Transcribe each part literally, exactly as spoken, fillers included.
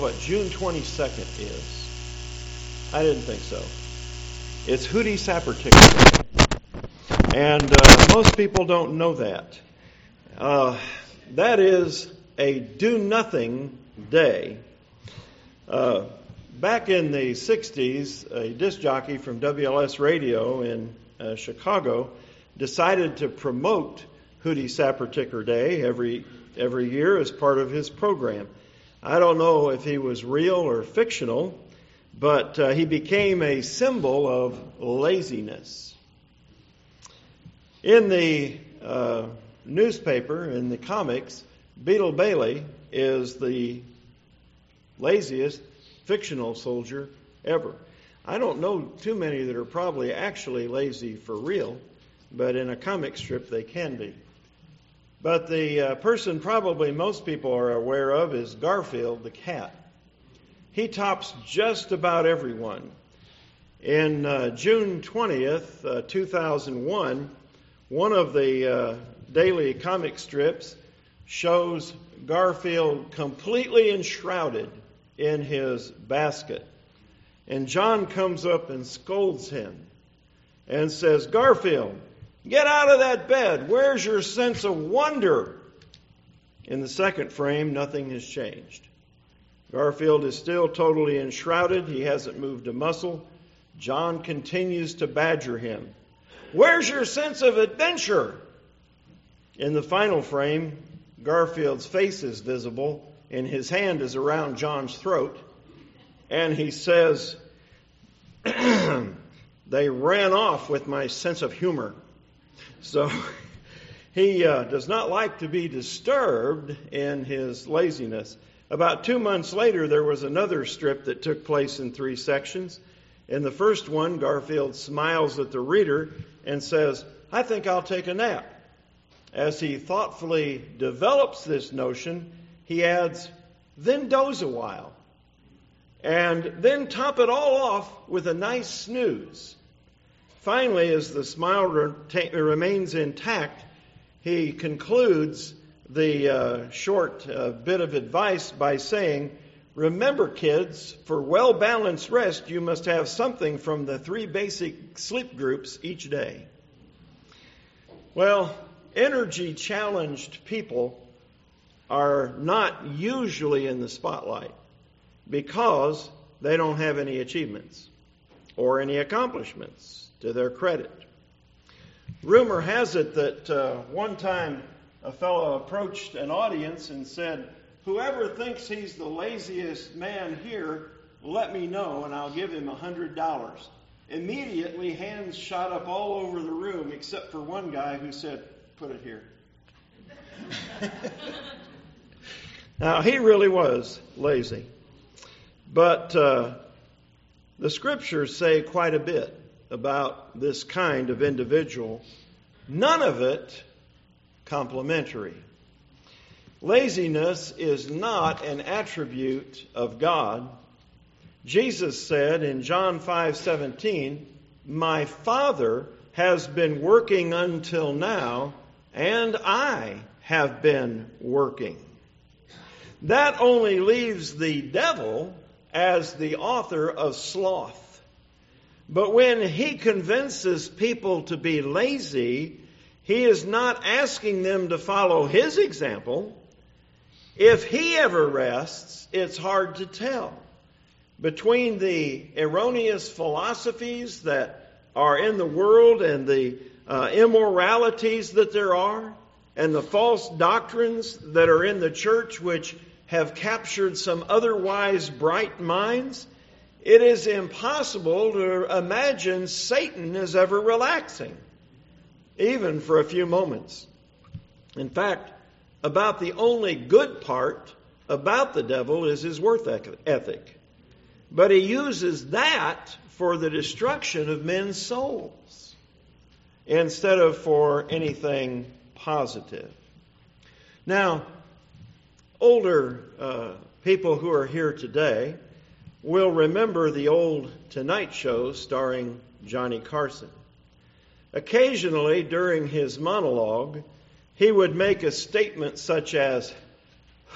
What June twenty-second is? I didn't think so. It's Hootie Sapperticker Day. And uh, most people don't know that. Uh, that is a do-nothing day. Uh, back in the sixties, a disc jockey from W L S Radio in uh, Chicago decided to promote Hootie Sapperticker Day every every year as part of his program. I don't know if he was real or fictional, but uh, he became a symbol of laziness. In the uh, newspaper, in the comics, Beetle Bailey is the laziest fictional soldier ever. I don't know too many that are probably actually lazy for real, but in a comic strip they can be. But the uh, person probably most people are aware of is Garfield the cat. He tops just about everyone. In uh, June twentieth, uh, two thousand one, one of the uh, daily comic strips shows Garfield completely enshrouded in his basket. And John comes up and scolds him and says, "Garfield, get out of that bed. Where's your sense of wonder?" In the second frame, nothing has changed. Garfield is still totally enshrouded. He hasn't moved a muscle. John continues to badger him. "Where's your sense of adventure?" In the final frame, Garfield's face is visible, and his hand is around John's throat. And he says, "They ran off with my sense of humor." So he uh, does not like to be disturbed in his laziness. About two months later, there was another strip that took place in three sections. In the first one, Garfield smiles at the reader and says, "I think I'll take a nap." As he thoughtfully develops this notion, he adds, "Then doze a while." And then top it all off with a nice snooze. Finally, as the smile remains intact, he concludes the uh, short uh, bit of advice by saying, "Remember, kids, for well-balanced rest, you must have something from the three basic sleep groups each day." Well, energy-challenged people are not usually in the spotlight because they don't have any achievements or any accomplishments to their credit. Rumor has it that uh, one time a fellow approached an audience and said, "Whoever thinks he's the laziest man here, let me know and I'll give him one hundred dollars. Immediately, hands shot up all over the room except for one guy who said, "Put it here." Now, he really was lazy. But uh, the Scriptures say quite a bit about this kind of individual. None of it complimentary. Laziness is not an attribute of God. Jesus said in John five seventeen, "My Father has been working until now, and I have been working." That only leaves the devil as the author of sloth. But when he convinces people to be lazy, he is not asking them to follow his example. If he ever rests, it's hard to tell. Between the erroneous philosophies that are in the world and the uh, immoralities that there are, and the false doctrines that are in the church which have captured some otherwise bright minds, it is impossible to imagine Satan is ever relaxing, even for a few moments. In fact, about the only good part about the devil is his work ethic. But he uses that for the destruction of men's souls instead of for anything positive. Now, older uh, people who are here today will remember the old Tonight Show starring Johnny Carson. Occasionally, during his monologue, he would make a statement such as,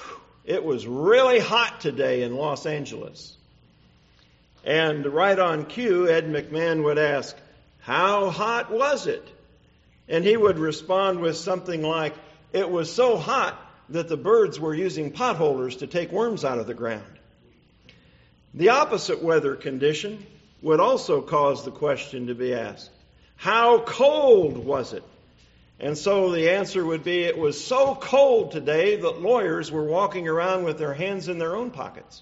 It was really hot today in Los Angeles. And right on cue, Ed McMahon would ask, how hot was it? And he would respond with something like, it was so hot that the birds were using potholders to take worms out of the ground. The opposite weather condition would also cause the question to be asked, how cold was it? And so the answer would be, it was so cold today that lawyers were walking around with their hands in their own pockets.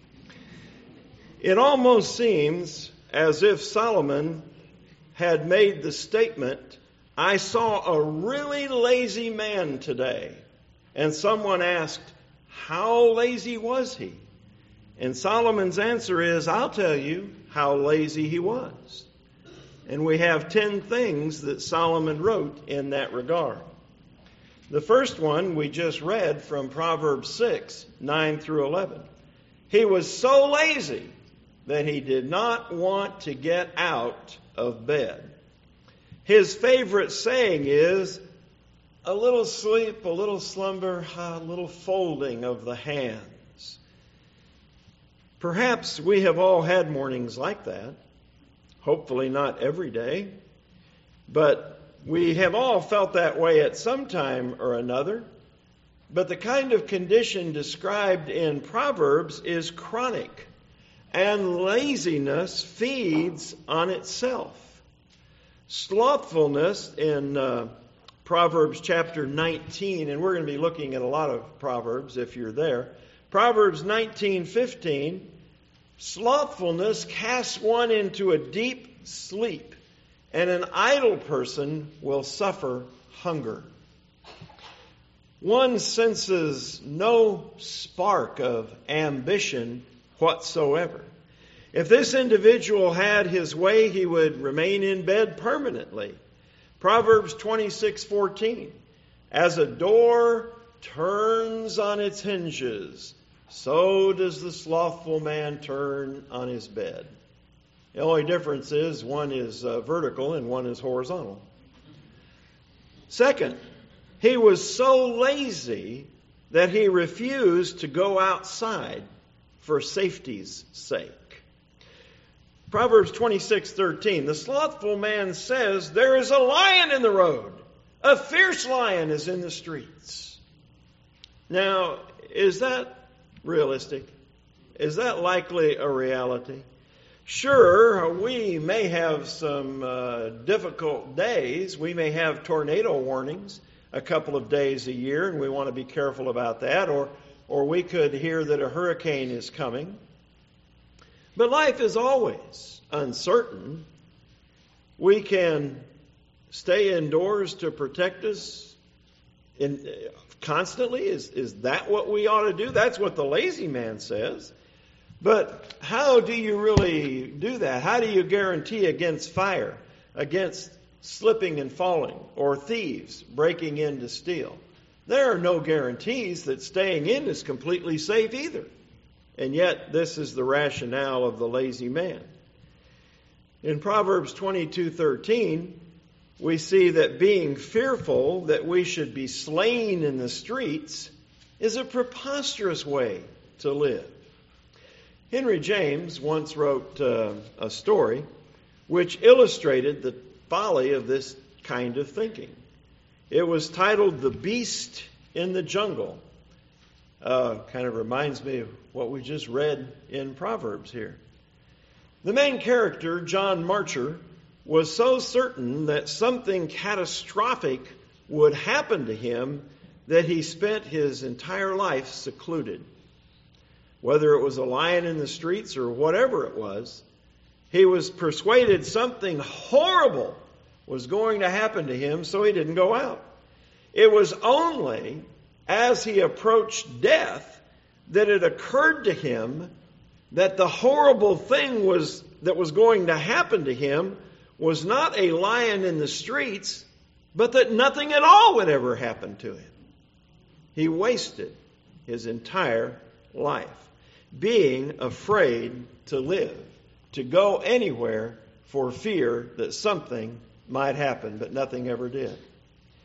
It almost seems as if Solomon had made the statement, I saw a really lazy man today. And someone asked, how lazy was he? And Solomon's answer is, I'll tell you how lazy he was. And we have ten things that Solomon wrote in that regard. The first one we just read from Proverbs six, nine through eleven. He was so lazy that he did not want to get out of bed. His favorite saying is, a little sleep, a little slumber, a little folding of the hands. Perhaps we have all had mornings like that. Hopefully not every day. But we have all felt that way at some time or another. But the kind of condition described in Proverbs is chronic. And laziness feeds on itself. Slothfulness in uh, Proverbs chapter nineteen, and we're going to be looking at a lot of Proverbs if you're there. Proverbs nineteen fifteen, slothfulness casts one into a deep sleep, and an idle person will suffer hunger. One senses no spark of ambition whatsoever. If this individual had his way, he would remain in bed permanently. Proverbs twenty-six fourteen, as a door turns on its hinges, so does the slothful man turn on his bed. The only difference is one is uh, vertical and one is horizontal. Second, he was so lazy that he refused to go outside for safety's sake. Proverbs twenty-six thirteen, the slothful man says, there is a lion in the road. A fierce lion is in the streets. Now, is that realistic? Is that likely a reality? Sure, we may have some uh, difficult days. We may have tornado warnings a couple of days a year, and we want to be careful about that. Or, or we could hear that a hurricane is coming. But life is always uncertain. We can stay indoors to protect us in, constantly. Is, is that what we ought to do? That's what the lazy man says. But how do you really do that? How do you guarantee against fire, against slipping and falling, or thieves breaking in to steal? There are no guarantees that staying in is completely safe either. And yet, this is the rationale of the lazy man. In Proverbs twenty-two thirteen, we see that being fearful that we should be slain in the streets is a preposterous way to live. Henry James once wrote uh, a story which illustrated the folly of this kind of thinking. It was titled The Beast in the Jungle. Uh, kind of reminds me of what we just read in Proverbs here. The main character, John Marcher, was so certain that something catastrophic would happen to him that he spent his entire life secluded. Whether it was a lion in the streets or whatever it was, he was persuaded something horrible was going to happen to him, so he didn't go out. It was only as he approached death that it occurred to him that the horrible thing was that was going to happen to him was not a lion in the streets, but that nothing at all would ever happen to him. He wasted his entire life being afraid to live, to go anywhere for fear that something might happen, but nothing ever did.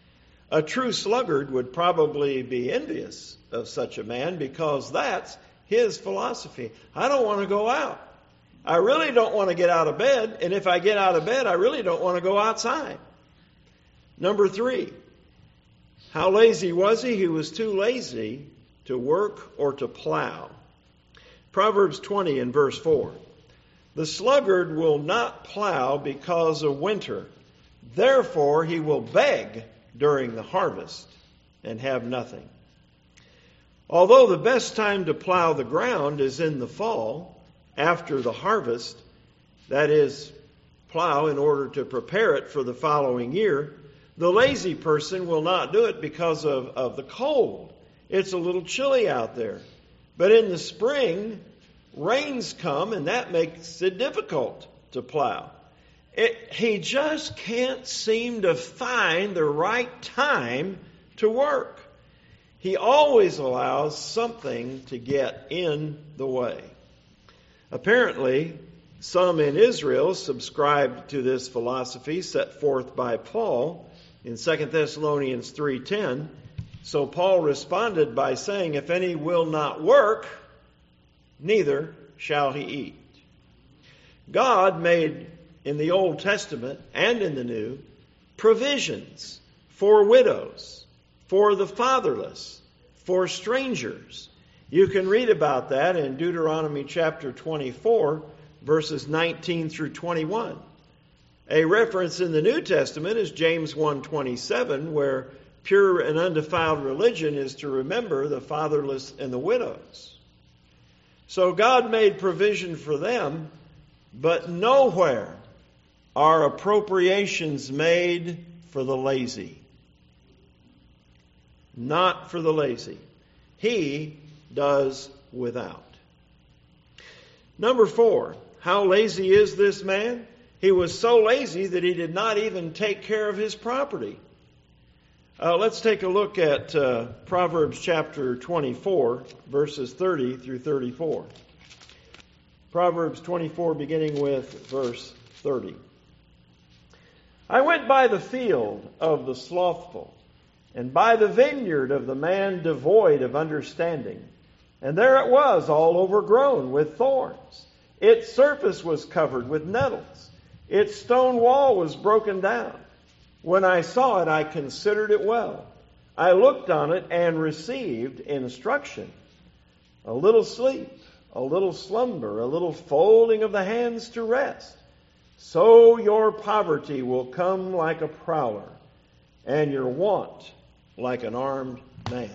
A true sluggard would probably be envious of such a man because that's his philosophy. I don't want to go out. I really don't want to get out of bed. And if I get out of bed, I really don't want to go outside. Number three, how lazy was he? He was too lazy to work or to plow. Proverbs twenty and verse four. The sluggard will not plow because of winter. Therefore, he will beg during the harvest and have nothing. Although the best time to plow the ground is in the fall, after the harvest, that is, plow in order to prepare it for the following year, the lazy person will not do it because of, of the cold. It's a little chilly out there. But in the spring, rains come, and that makes it difficult to plow. It, he just can't seem to find the right time to work. He always allows something to get in the way. Apparently, some in Israel subscribed to this philosophy set forth by Paul in Second Thessalonians three ten. So Paul responded by saying, if any will not work, neither shall he eat. God made in the Old Testament and in the New provisions for widows, for the fatherless, for strangers. You can read about that in Deuteronomy chapter twenty-four, verses nineteen through twenty-one. A reference in the New Testament is James one twenty-seven, where pure and undefiled religion is to remember the fatherless and the widows. So God made provision for them, but nowhere are appropriations made for the lazy. Not for the lazy. He does without. Number four, how lazy is this man? He was so lazy that he did not even take care of his property. Uh, let's take a look at uh, Proverbs chapter twenty-four, verses thirty through thirty-four. Proverbs twenty-four, beginning with verse thirty. I went by the field of the slothful, and by the vineyard of the man devoid of understanding. And there it was, all overgrown with thorns. Its surface was covered with nettles. Its stone wall was broken down. When I saw it, I considered it well. I looked on it and received instruction. A little sleep, a little slumber, a little folding of the hands to rest. So your poverty will come like a prowler, and your want like an armed man.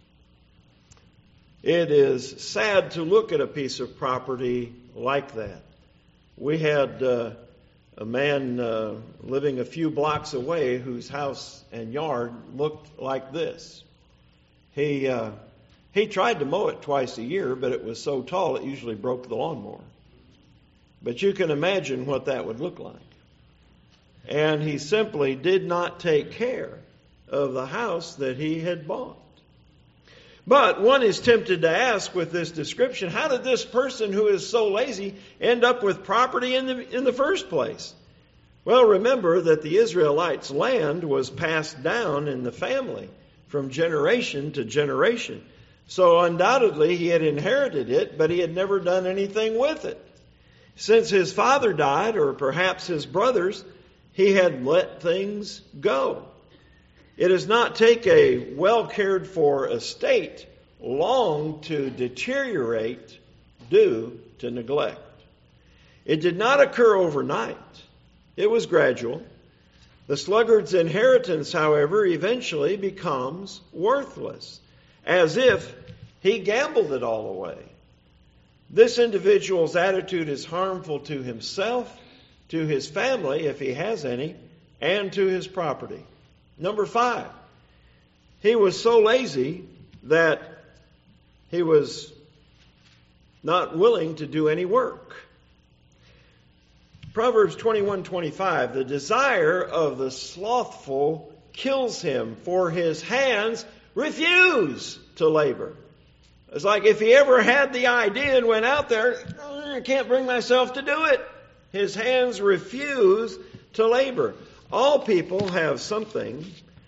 It is sad to look at a piece of property like that. We had uh, a man uh, living a few blocks away whose house and yard looked like this. He uh, he tried to mow it twice a year, but it was so tall it usually broke the lawnmower. But you can imagine what that would look like. And he simply did not take care of the house that he had bought. But one is tempted to ask with this description, how did this person who is so lazy end up with property in the, in the first place? Well, remember that the Israelites' land was passed down in the family from generation to generation. So undoubtedly he had inherited it, but he had never done anything with it. Since his father died, or perhaps his brothers, he had let things go. It does not take a well-cared-for estate long to deteriorate due to neglect. It did not occur overnight. It was gradual. The sluggard's inheritance, however, eventually becomes worthless, as if he gambled it all away. This individual's attitude is harmful to himself, to his family, if he has any, and to his property. Number five, he was so lazy that he was not willing to do any work. Proverbs twenty-one twenty-five, the desire of the slothful kills him, for his hands refuse to labor. It's like if he ever had the idea and went out there, I can't bring myself to do it. His hands refuse to labor. All people have something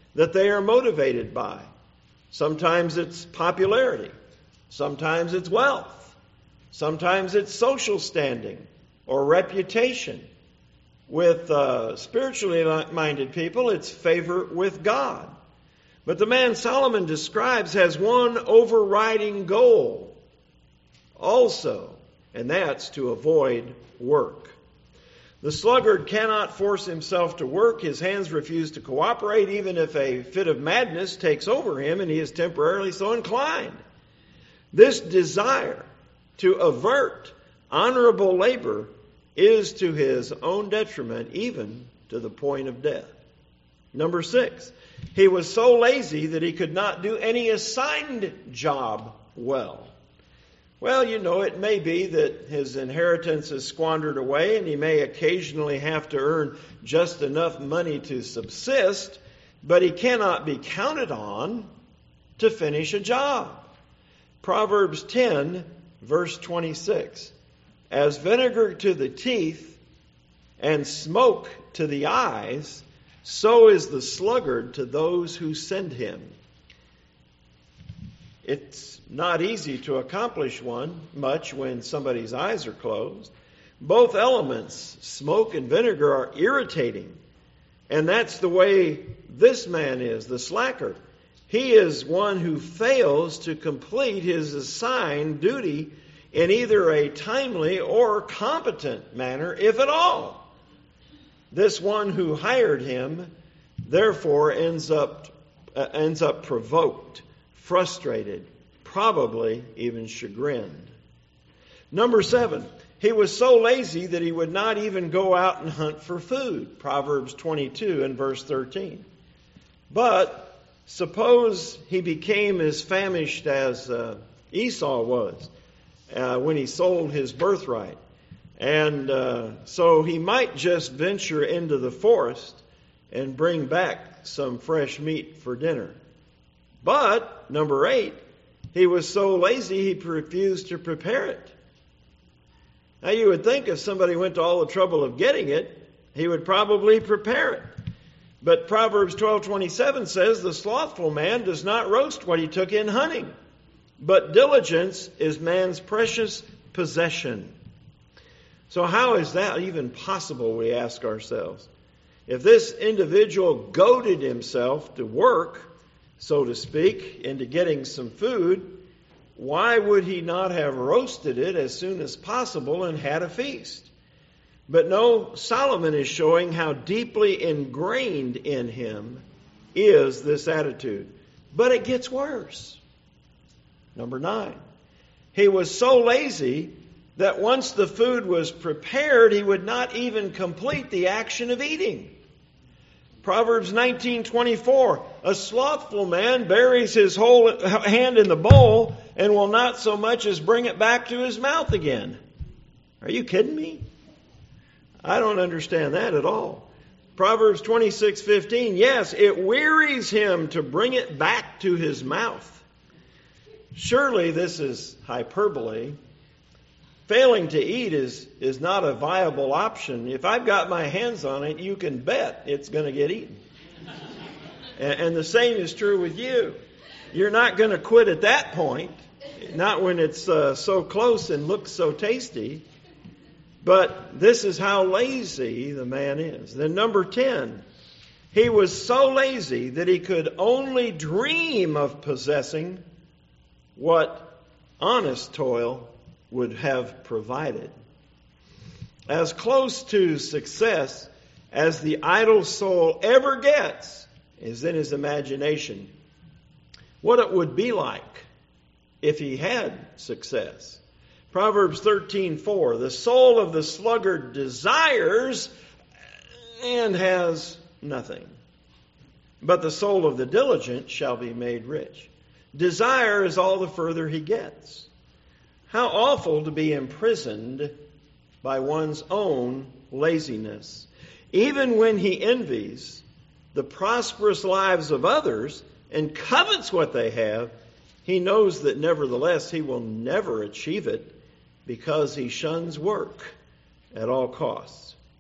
that they are motivated by. Sometimes it's popularity. Sometimes it's wealth. Sometimes it's social standing or reputation. With uh, spiritually minded people, it's favor with God. But the man Solomon describes has one overriding goal also, and that's to avoid work. The sluggard cannot force himself to work. His hands refuse to cooperate, even if a fit of madness takes over him and he is temporarily so inclined. This desire to avert honorable labor is to his own detriment, even to the point of death. Number six, he was so lazy that he could not do any assigned job well. Well, you know, it may be that his inheritance is squandered away and he may occasionally have to earn just enough money to subsist, but he cannot be counted on to finish a job. Proverbs ten, verse twenty-six. As vinegar to the teeth and smoke to the eyes, so is the sluggard to those who send him. It's not easy to accomplish one much when somebody's eyes are closed. Both elements, smoke and vinegar, are irritating. And that's the way this man is, the slacker. He is one who fails to complete his assigned duty in either a timely or competent manner, if at all. This one who hired him, therefore, ends up uh, ends up provoked, frustrated, probably even chagrined. Number seven, he was so lazy that he would not even go out and hunt for food. Proverbs twenty-two and verse thirteen. But suppose he became as famished as uh, Esau was uh, when he sold his birthright. And uh, so he might just venture into the forest and bring back some fresh meat for dinner. But, number eight, he was so lazy he refused to prepare it. Now you would think if somebody went to all the trouble of getting it, he would probably prepare it. But Proverbs twelve twenty-seven says, the slothful man does not roast what he took in hunting, but diligence is man's precious possession. So how is that even possible, we ask ourselves? If this individual goaded himself to work, so to speak, into getting some food, why would he not have roasted it as soon as possible and had a feast? But no, Solomon is showing how deeply ingrained in him is this attitude. But it gets worse. Number nine, he was so lazy that once the food was prepared, he would not even complete the action of eating. Proverbs nineteen twenty-four, a slothful man buries his whole hand in the bowl and will not so much as bring it back to his mouth again. Are you kidding me? I don't understand that at all. Proverbs twenty-six fifteen, yes, it wearies him to bring it back to his mouth. Surely this is hyperbole. Failing to eat is, is not a viable option. If I've got my hands on it, you can bet it's going to get eaten. And, and the same is true with you. You're not going to quit at that point, not when it's uh, so close and looks so tasty. But this is how lazy the man is. Then number ten, he was so lazy that he could only dream of possessing what honest toil would have provided. As close to success as the idle soul ever gets is in his imagination. What it would be like if he had success. Proverbs thirteen four, the soul of the sluggard desires and has nothing, but the soul of the diligent shall be made rich. Desire is all the further he gets. How awful to be imprisoned by one's own laziness. Even when he envies the prosperous lives of others and covets what they have, he knows that nevertheless he will never achieve it because he shuns work at all costs.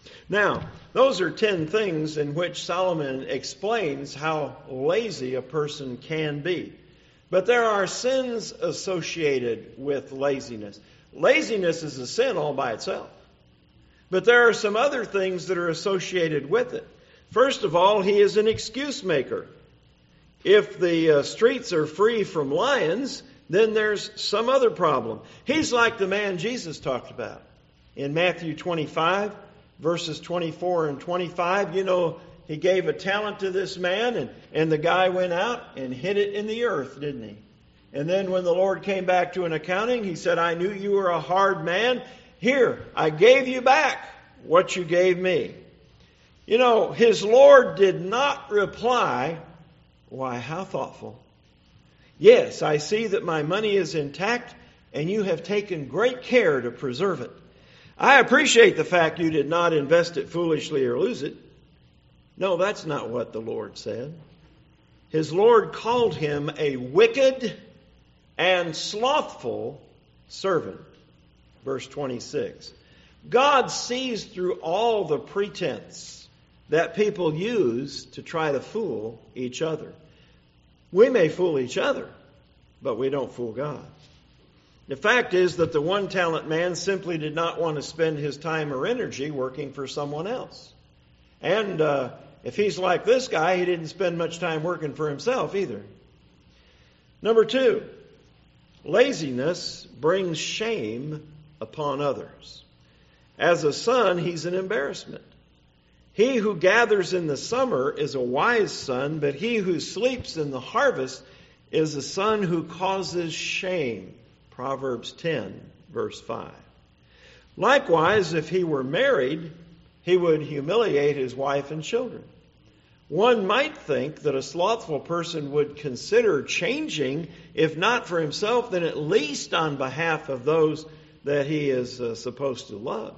Now, those are ten things in which Solomon explains how lazy a person can be. But there are sins associated with laziness. Laziness is a sin all by itself. But there are some other things that are associated with it. First of all, he is an excuse maker. If the uh, streets are free from lions, then there's some other problem. He's like the man Jesus talked about in Matthew twenty-five, verses twenty-four and twenty-five. You know, he gave a talent to this man, and, and the guy went out and hid it in the earth, didn't he? And then when the Lord came back to an accounting, he said, I knew you were a hard man. Here, I gave you back what you gave me. You know, his Lord did not reply, why, how thoughtful. Yes, I see that my money is intact, and you have taken great care to preserve it. I appreciate the fact you did not invest it foolishly or lose it. No, that's not what the Lord said. His Lord called him a wicked and slothful servant. Verse twenty-six. God sees through all the pretense that people use to try to fool each other. We may fool each other, but we don't fool God. The fact is that the one talent man simply did not want to spend his time or energy working for someone else. And uh, if he's like this guy, he didn't spend much time working for himself either. Number two, laziness brings shame upon others. As a son, he's an embarrassment. He who gathers in the summer is a wise son, but he who sleeps in the harvest is a son who causes shame. Proverbs ten, verse five. Likewise, if he were married, he would humiliate his wife and children. One might think that a slothful person would consider changing, if not for himself, then at least on behalf of those that he is uh, supposed to love.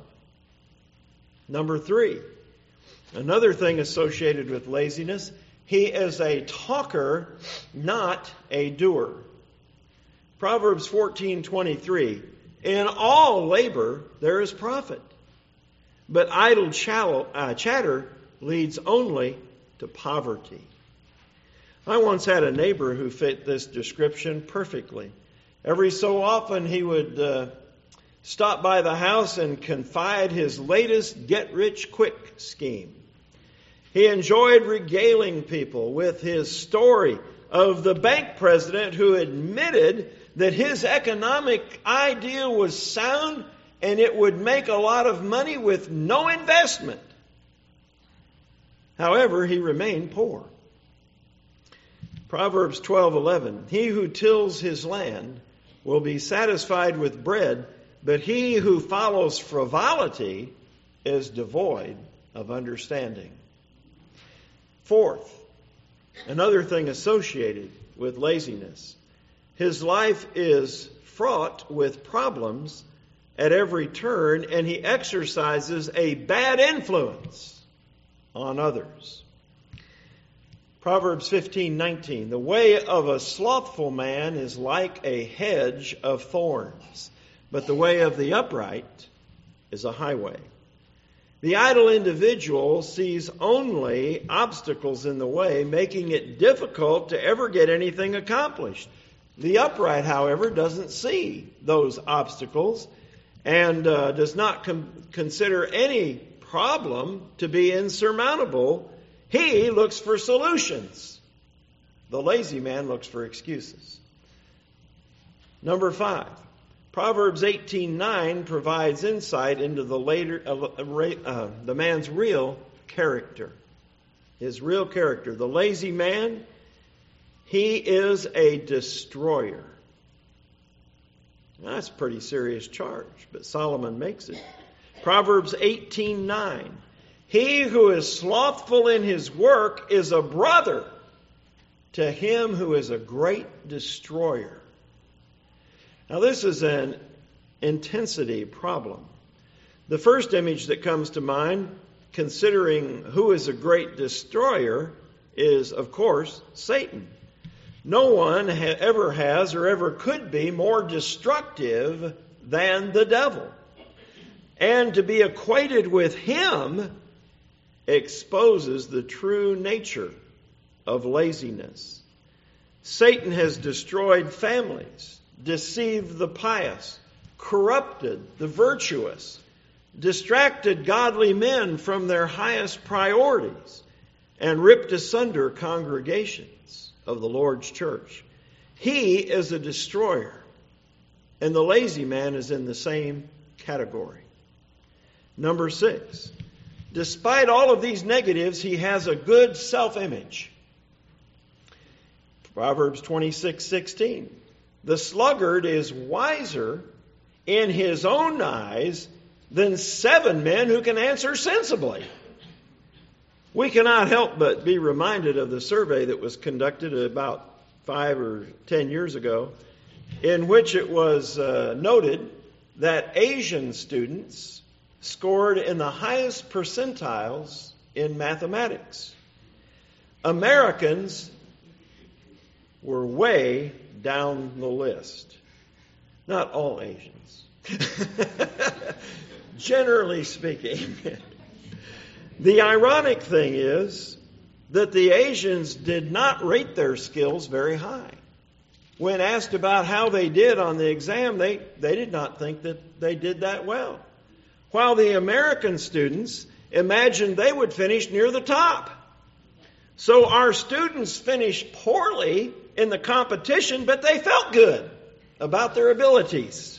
Number three, another thing associated with laziness, he is a talker, not a doer. Proverbs fourteen twenty-three, in all labor there is profit, but idle challow, uh, chatter leads only to poverty. I once had a neighbor who fit this description perfectly. Every so often he would uh, stop by the house and confide his latest get-rich-quick scheme. He enjoyed regaling people with his story of the bank president who admitted that his economic idea was sound and it would make a lot of money with no investment. However, he remained poor. Proverbs twelve eleven, he who tills his land will be satisfied with bread, but he who follows frivolity is devoid of understanding. Fourth, another thing associated with laziness. His life is fraught with problems at every turn, and he exercises a bad influence on others. Proverbs fifteen nineteen, the way of a slothful man is like a hedge of thorns, but the way of the upright is a highway. The idle individual sees only obstacles in the way, making it difficult to ever get anything accomplished. The upright, however, doesn't see those obstacles and uh, does not com- consider any problem to be insurmountable. He looks for solutions. The lazy man looks for excuses. Number five, Proverbs eighteen nine provides insight into the later uh, uh, the man's real character. His real character. The lazy man, he is a destroyer. Now, that's a pretty serious charge, but Solomon makes it. Proverbs eighteen nine. He who is slothful in his work is a brother to him who is a great destroyer. Now, this is an intensity problem. The first image that comes to mind, considering who is a great destroyer, is, of course, Satan. No one ha- ever has or ever could be more destructive than the devil. And to be acquainted with him exposes the true nature of laziness. Satan has destroyed families, deceived the pious, corrupted the virtuous, distracted godly men from their highest priorities, and ripped asunder congregations of the Lord's church. He is a destroyer, and the lazy man is in the same category. Number six, despite all of these negatives, he has a good self-image. Proverbs twenty-six sixteen. The sluggard is wiser in his own eyes than seven men who can answer sensibly. We cannot help but be reminded of the survey that was conducted about five or ten years ago, in which it was uh, noted that Asian students scored in the highest percentiles in mathematics. Americans were way down the list. Not all Asians. Generally speaking. The ironic thing is that the Asians did not rate their skills very high. When asked about how they did on the exam, they, they did not think that they did that well. While the American students imagined they would finish near the top. So our students finished poorly in the competition, but they felt good about their abilities.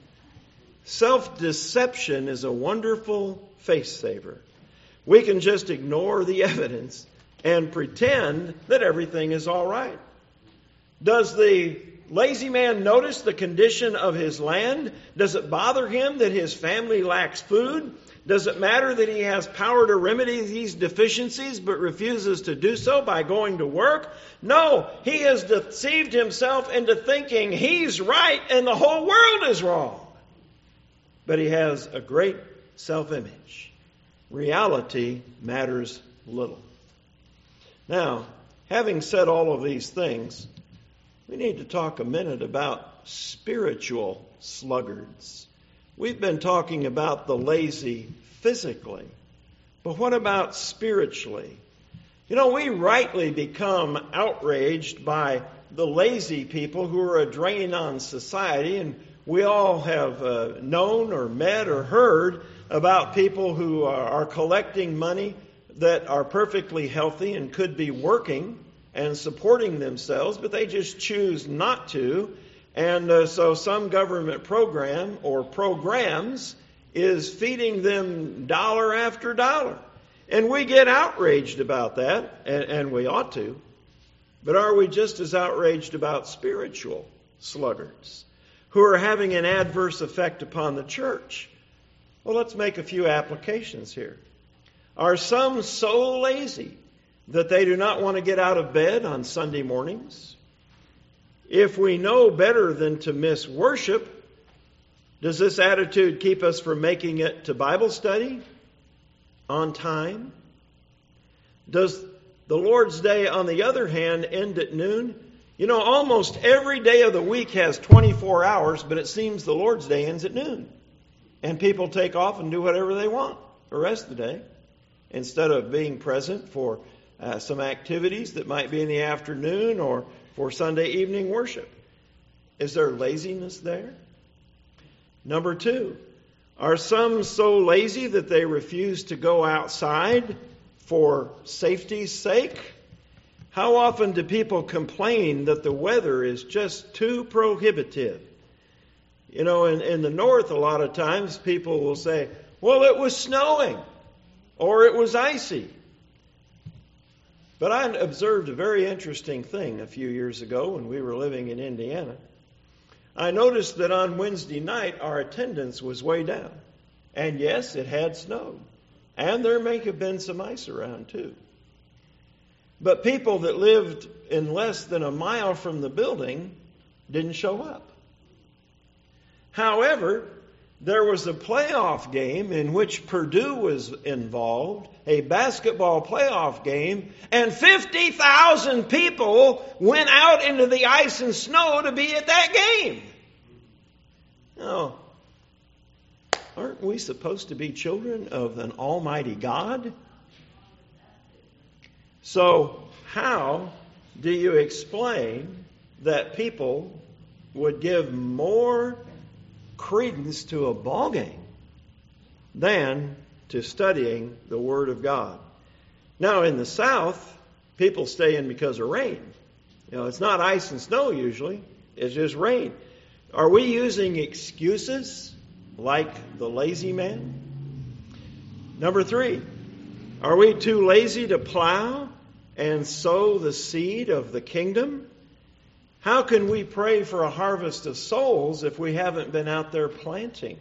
Self-deception is a wonderful face saver. We can just ignore the evidence and pretend that everything is all right. Does the lazy man notice the condition of his land? Does it bother him that his family lacks food? Does it matter that he has power to remedy these deficiencies but refuses to do so by going to work? No, he has deceived himself into thinking he's right and the whole world is wrong. But he has a great self-image. Reality matters little. Now, having said all of these things, we need to talk a minute about spiritual sluggards. We've been talking about the lazy physically, but what about spiritually? You know, we rightly become outraged by the lazy people who are a drain on society, and we all have uh, known or met or heard about people who are, are collecting money that are perfectly healthy and could be working and supporting themselves, but they just choose not to. And uh, so some government program or programs is feeding them dollar after dollar. And we get outraged about that, and, and we ought to. But are we just as outraged about spiritual sluggards who are having an adverse effect upon the church? Well, let's make a few applications here. Are some so lazy that they do not want to get out of bed on Sunday mornings? If we know better than to miss worship, does this attitude keep us from making it to Bible study on time? Does the Lord's Day, on the other hand, end at noon? You know, almost every day of the week has twenty-four hours, but it seems the Lord's Day ends at noon. And people take off and do whatever they want the rest of the day, instead of being present for uh, some activities that might be in the afternoon or for Sunday evening worship. Is there laziness there? Number two, are some so lazy that they refuse to go outside for safety's sake? How often do people complain that the weather is just too prohibitive? You know, in, in the north, a lot of times people will say, well, it was snowing or it was icy. But I observed a very interesting thing a few years ago when we were living in Indiana. I noticed that on Wednesday night our attendance was way down. And yes, it had snowed. And there may have been some ice around too. But people that lived in less than a mile from the building didn't show up. However, there was a playoff game in which Purdue was involved, a basketball playoff game, and fifty thousand people went out into the ice and snow to be at that game. Oh, Aren't we supposed to be children of an almighty God? So, how do you explain that people would give more credence to a ball game than to studying the Word of God? Now, in the South, people stay in because of rain. You know, it's not ice and snow usually. It's just rain. Are we using excuses like the lazy man? Number three, are we too lazy to plow and sow the seed of the kingdom? How can we pray for a harvest of souls if we haven't been out there planting?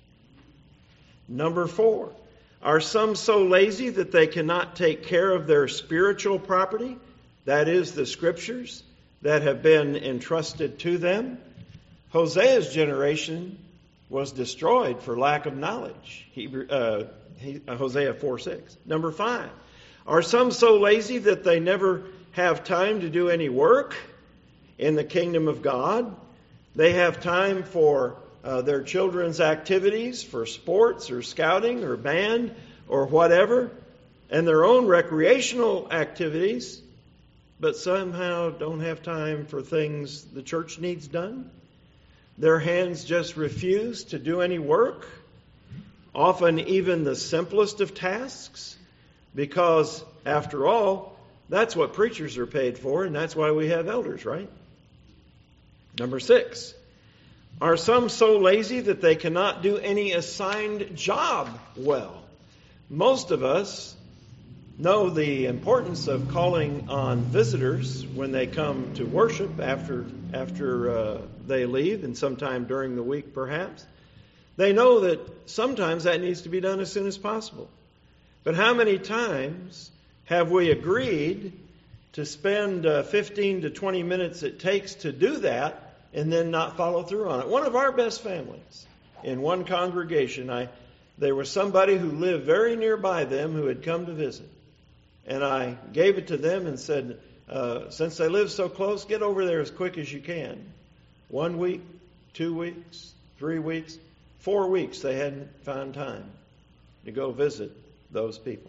Number four, are some so lazy that they cannot take care of their spiritual property? That is, the scriptures that have been entrusted to them. Hosea's generation was destroyed for lack of knowledge. Hebrew, uh, he, uh, Hosea four six. Number five, are some so lazy that they never have time to do any work in the kingdom of God? They have time for uh, their children's activities, for sports or scouting or band or whatever, and their own recreational activities, but somehow don't have time for things the church needs done. Their hands just refuse to do any work, often even the simplest of tasks, because, after all, that's what preachers are paid for, and that's why we have elders, right? Number six, are some so lazy that they cannot do any assigned job well? Most of us know the importance of calling on visitors when they come to worship after after uh, they leave, and sometime during the week perhaps. They know that sometimes that needs to be done as soon as possible. But how many times have we agreed to spend uh, fifteen to twenty minutes it takes to do that and then not follow through on it? One of our best families in one congregation, I there was somebody who lived very nearby them who had come to visit. And I gave it to them and said, uh, since they live so close, get over there as quick as you can. One week, two weeks, three weeks, four weeks they hadn't found time to go visit those people.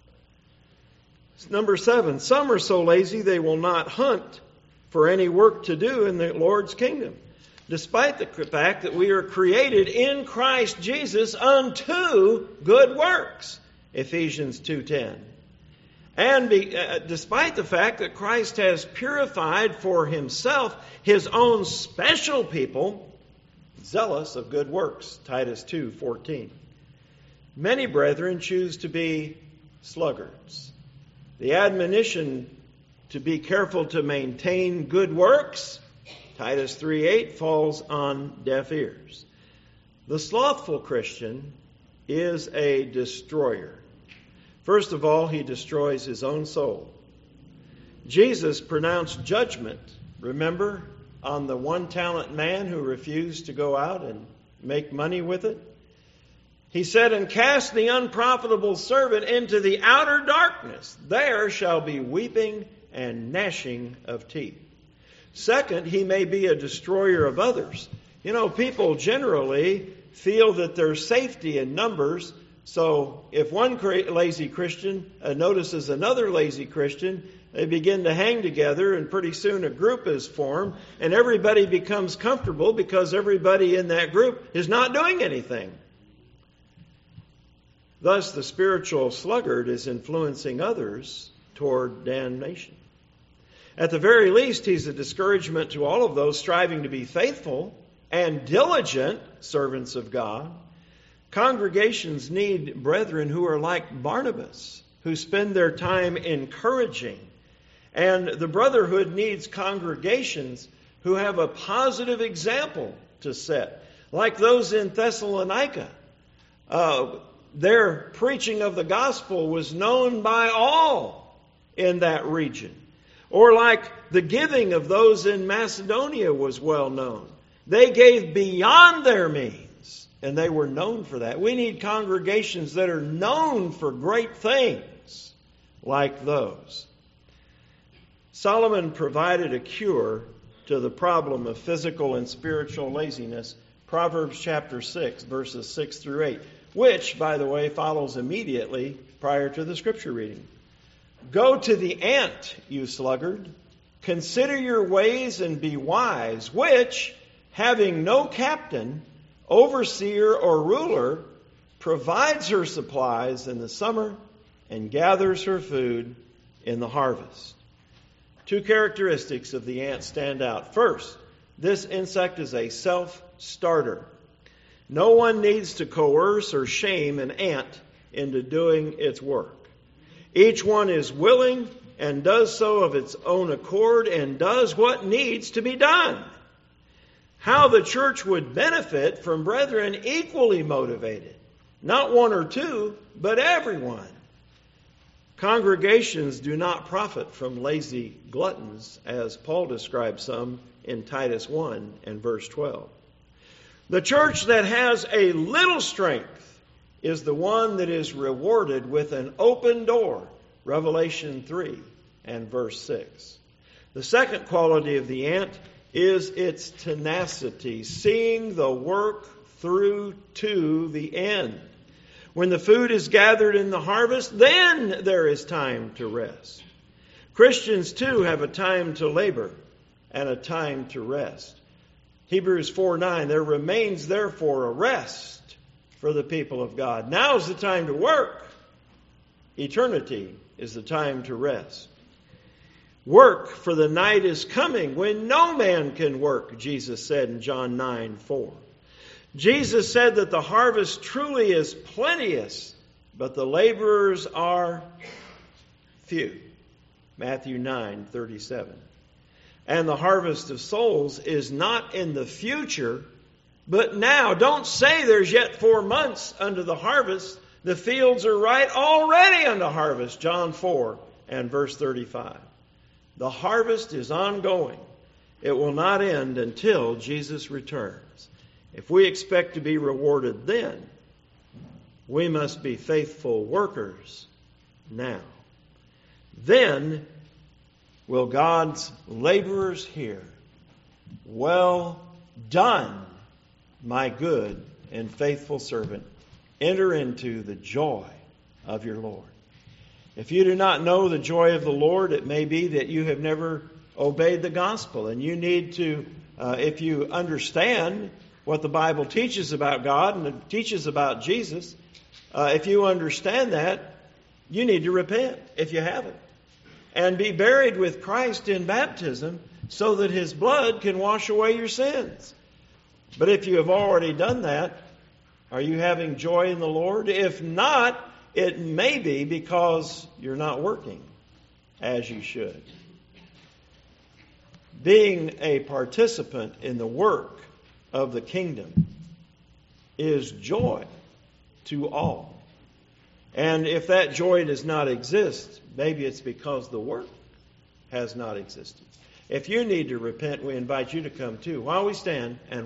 Number seven, some are so lazy they will not hunt for any work to do in the Lord's kingdom, despite the fact that we are created in Christ Jesus unto good works, Ephesians two ten. And be, uh, despite the fact that Christ has purified for himself his own special people, zealous of good works, Titus two fourteen. Many brethren choose to be sluggards. The admonition to be careful to maintain good works, Titus three eight, falls on deaf ears. The slothful Christian is a destroyer. First of all, he destroys his own soul. Jesus pronounced judgment, remember, on the one-talent man who refused to go out and make money with it. He said, and cast the unprofitable servant into the outer darkness. There shall be weeping and gnashing of teeth. Second, he may be a destroyer of others. You know, people generally feel that there's safety in numbers. So if one lazy Christian notices another lazy Christian, they begin to hang together, and pretty soon a group is formed, and everybody becomes comfortable because everybody in that group is not doing anything. Thus, the spiritual sluggard is influencing others toward damnation. At the very least, he's a discouragement to all of those striving to be faithful and diligent servants of God. Congregations need brethren who are like Barnabas, who spend their time encouraging. And the brotherhood needs congregations who have a positive example to set, like those in Thessalonica. Uh, their preaching of the gospel was known by all in that region. Or like the giving of those in Macedonia was well known. They gave beyond their means, and they were known for that. We need congregations that are known for great things like those. Solomon provided a cure to the problem of physical and spiritual laziness Proverbs chapter six, verses six through eight, which, by the way, follows immediately prior to the scripture reading. Go to the ant, you sluggard. Consider your ways and be wise, which, having no captain, overseer, or ruler, provides her supplies in the summer and gathers her food in the harvest. Two characteristics of the ant stand out. First, this insect is a self-starter. No one needs to coerce or shame an ant into doing its work. Each one is willing and does so of its own accord and does what needs to be done. How the church would benefit from brethren equally motivated. Not one or two, but everyone. Congregations do not profit from lazy gluttons, as Paul describes some in Titus one and verse twelve. The church that has a little strength is the one that is rewarded with an open door, Revelation three and verse six. The second quality of the ant is its tenacity, seeing the work through to the end. When the food is gathered in the harvest, then there is time to rest. Christians, too, have a time to labor and a time to rest. Hebrews four nine, there remains therefore a rest for the people of God. Now's the time to work. Eternity is the time to rest. Work, for the night is coming when no man can work, Jesus said in John nine four. Jesus said that the harvest truly is plenteous, but the laborers are few. Matthew nine thirty-seven. And the harvest of souls is not in the future, but now. Don't say there's yet four months unto the harvest. The fields are right already unto harvest. John four and verse thirty-five. The harvest is ongoing. It will not end until Jesus returns. If we expect to be rewarded then, we must be faithful workers now. Then will God's laborers hear, well done, my good and faithful servant. Enter into the joy of your Lord. If you do not know the joy of the Lord, it may be that you have never obeyed the gospel. And you need to, uh, if you understand what the Bible teaches about God and it teaches about Jesus, uh, if you understand that, you need to repent if you haven't. And be buried with Christ in baptism so that His blood can wash away your sins. But if you have already done that, are you having joy in the Lord? If not, it may be because you're not working as you should. Being a participant in the work of the kingdom is joy to all. And if that joy does not exist, maybe it's because the work has not existed. If you need to repent, we invite you to come too. While we stand and